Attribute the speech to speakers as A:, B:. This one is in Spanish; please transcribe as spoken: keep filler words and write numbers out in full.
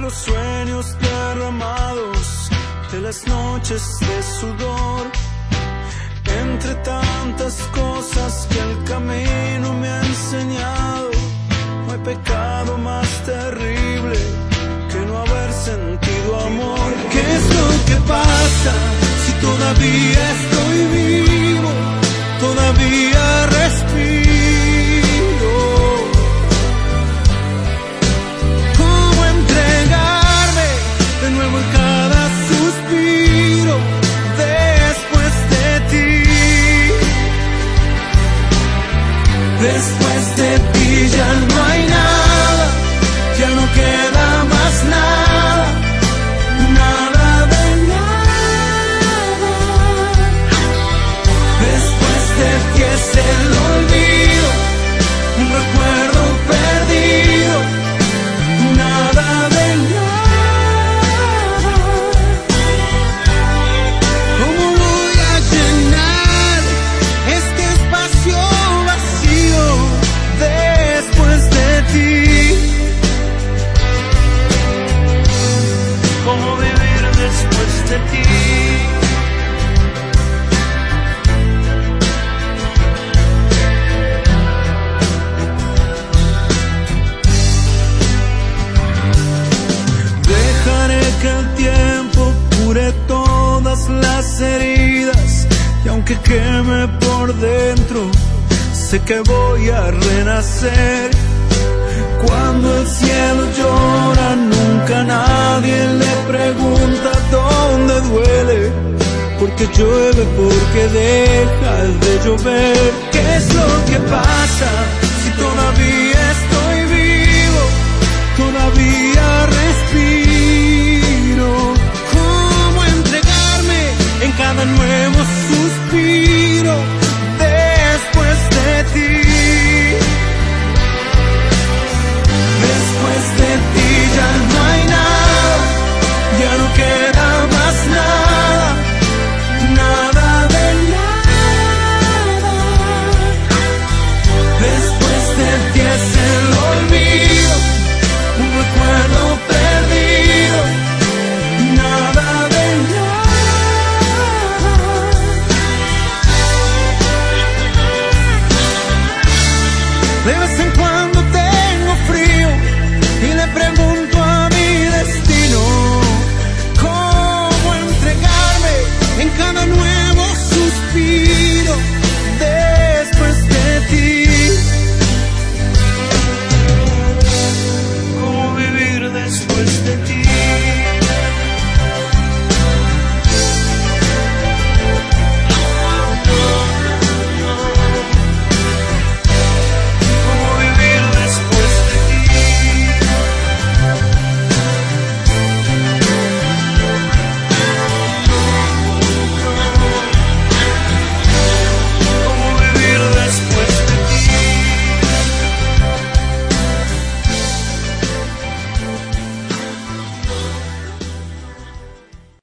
A: los sueños derramados, de las noches de sudor, entre tantas cosas que el camino me ha enseñado. No hay pecado más terrible que no haber sentido amor. ¿Qué es lo que pasa si todavía estoy vivo? Todavía respiro. ¿Cómo entregarme de nuevo en cada suspiro después de ti? Después de ti ya no hay nada, ya no queda más nada, nada de nada. Después de ti es el olvido, un recuerdo perdido, nada de nada. ¿Cómo voy a llenar este espacio vacío después de ti? ¿Cómo vivir después de ti? Dejaré que el tiempo cure todas las heridas, y aunque queme por dentro, sé que voy a renacer. Cuando el cielo llora, nunca nadie le pregunta dónde duele, porque llueve, porque deja de llover. ¿Qué es lo que pasa